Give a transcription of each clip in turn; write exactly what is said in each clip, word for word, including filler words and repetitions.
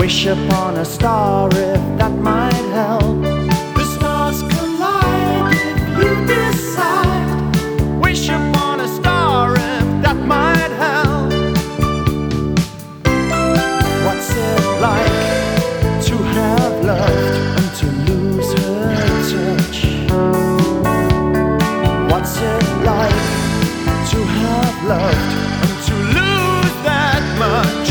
Wish upon a star if that might help. The stars collide if you decide. Wish upon a star if that might help. What's it like to have loved and to lose her touch? What's it like to have loved and to lose that much?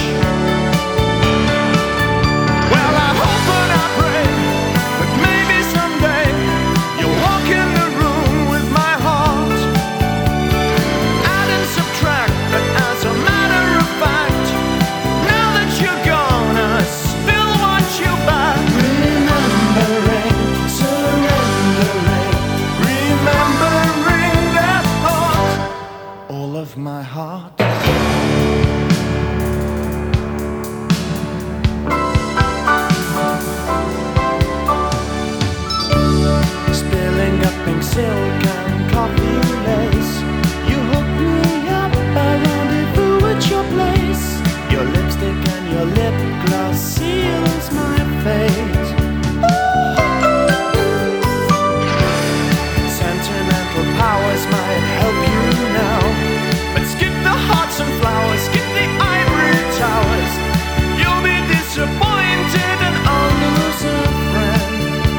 Well, I hope and I pray that maybe someday you'll walk in the room with my heart. Add and subtract, but as a matter of fact, now that you're gone, I still want you back. Remembering, surrendering, remembering that thought, all of my heart. Spilling up pink silk and coffee lace, you hook me up, I rendezvous at your place. Your lipstick and your lip gloss seals my fate. Sentimental powers might help you now, but skip the hearts and flowers, skip the ivory towers. You'll be disappointed and I'll lose a friend.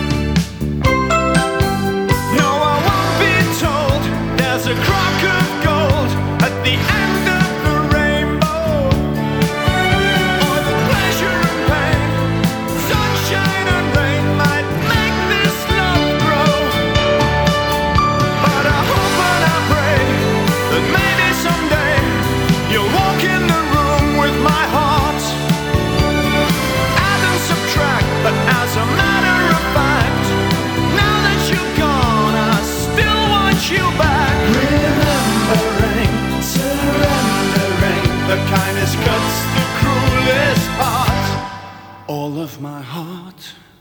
No, I won't be told there's a crock of gold at the end of the rainbow, or the pleasure and pain, sunshine and rain might make this love grow. But I hope and I pray that maybe someday you'll walk in the room with my heart. Add and subtract, but as a matter of fact, now that you're gone, I still want you back. Remembering, surrendering, the kindest cuts the cruelest part, all of my heart.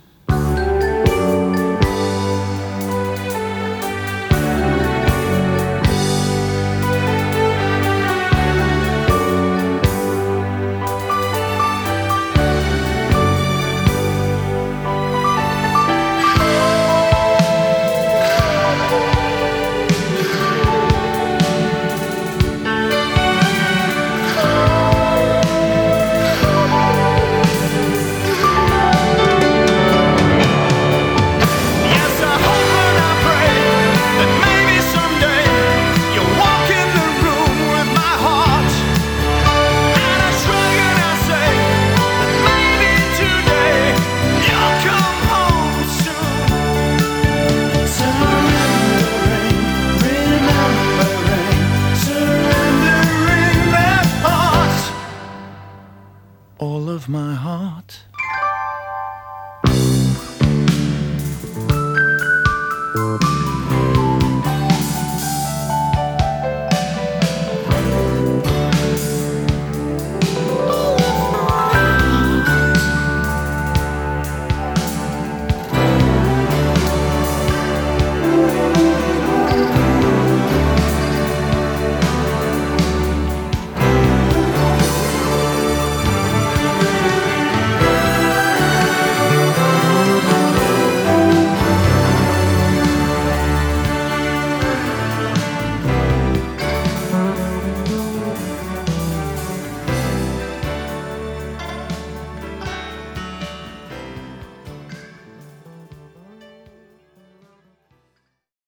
Yes, I hope and I pray that maybe someday you'll walk in the room with my heart. And I shrug and I say that maybe today you'll come home soon. Surrendering, remembering, surrendering that heart, all of my heart.